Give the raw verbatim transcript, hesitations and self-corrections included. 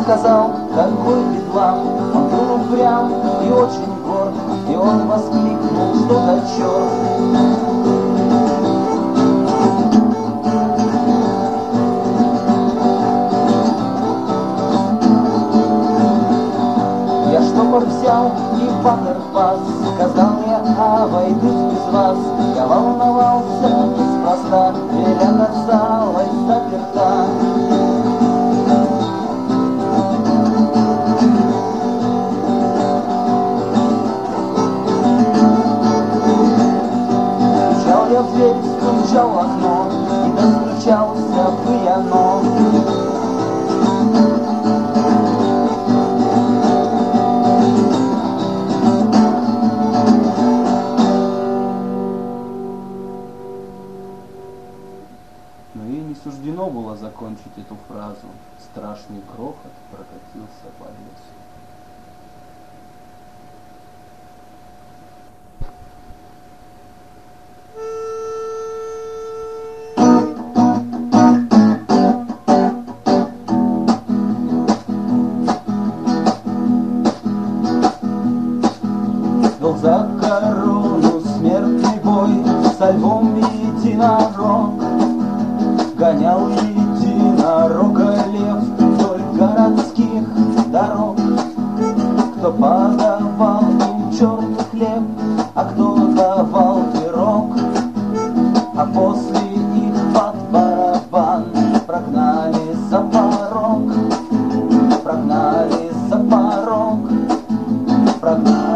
сказал, какой бедлам. Он был упрям и очень горд, и он воскликнул, что за черт. Я штопор взял и ватерпас, сказал я, обойдусь без вас. Я волновался неспроста, дверь оказалась заперта. Стучал я в дверь, стучал в окно, и достучался бы я, но суждено было закончить эту фразу. Страшный грохот прокатился по лесу. Вел за корону смертный бой со львом единорог. Гонял единорога лев вдоль городских дорог. Кто подавал им черный хлеб, а кто давал пирог. А после их под барабан прогнали за порог. Прогнали за порог. Прогнали